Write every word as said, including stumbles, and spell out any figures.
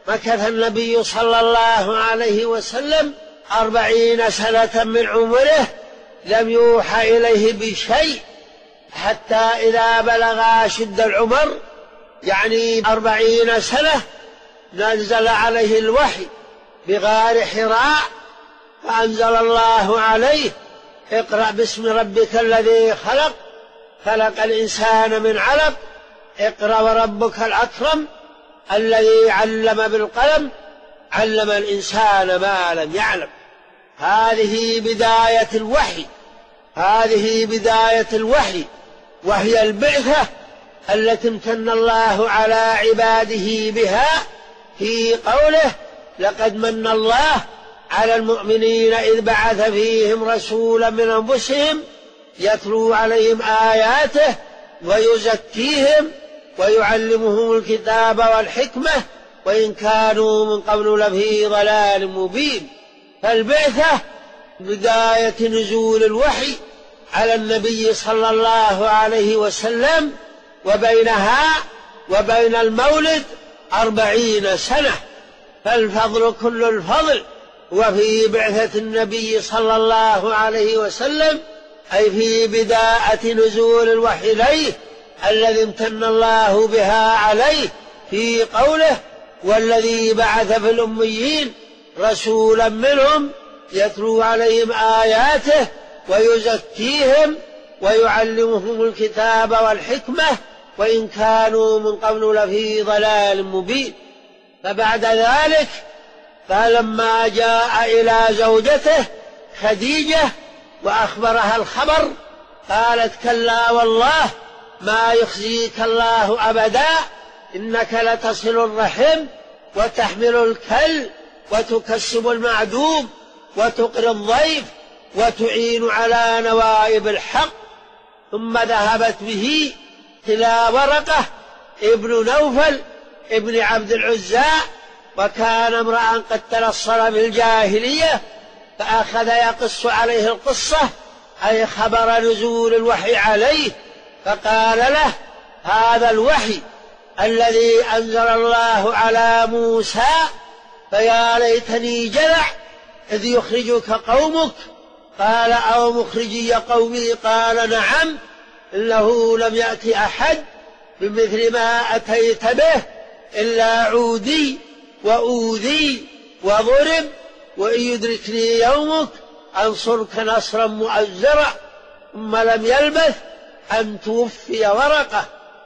مكث النبي صلى الله عليه وسلم أربعين سنة من عمره لم يوحى إليه بشيء، حتى إذا بلغ أشد العمر يعني أربعين سنة نزل عليه الوحي بغار حراء، فأنزل الله عليه: اقرأ باسم ربك الذي خلق، خلق الإنسان من علق، اقرأ وربك الأكرم الذي علم بالقلم، علم الإنسان ما لم يعلم. هذه بداية الوحي، هذه بداية الوحي، وهي البعثة التي امتن الله على عباده بها في قوله: لقد من الله على المؤمنين إذ بعث فيهم رسولا من أنفسهم يتلو عليهم آياته ويزكيهم ويعلمهم الكتاب والحكمة وإن كانوا من قبل لفي ضلال مبين. فالبعثة بداية نزول الوحي على النبي صلى الله عليه وسلم، وبينها وبين المولد أربعين سنة، فالفضل كل الفضل وفي بعثة النبي صلى الله عليه وسلم، أي في بداية نزول الوحي إليه الذي امتن الله بها عليه في قوله: والذي بعث في الأميين رسولا منهم يتلو عليهم آياته ويزكيهم ويعلمهم الكتاب والحكمة وإن كانوا من قبل لفي ضلال مبين. فبعد ذلك فلما جاء إلى زوجته خديجة وأخبرها الخبر قالت: كلا والله ما يخزيك الله أبدا، إنك لتصل الرحم وتحمل الكل وتكسب المعدوم وتقري الضيف وتعين على نوائب الحق. ثم ذهبت به إلى ورقة ابن نوفل ابن عبد العزى، وكان امرأ قد تنصر في الجاهلية، فأخذ يقص عليه القصة أي خبر نزول الوحي عليه، فقال له: هذا الوحي الذي أنزل الله على موسى، فيا ليتني جذع إذ يخرجك قومك. قال: أو مخرجي قومي؟ قال: نعم، إنه لم يأتي أحد بمثل ما أتيت به إلا عودي وأوذي وضرب، وإن يدركني يومك أنصرك نصرا مؤزرا. ثم لم يلبث أن توفي ورقة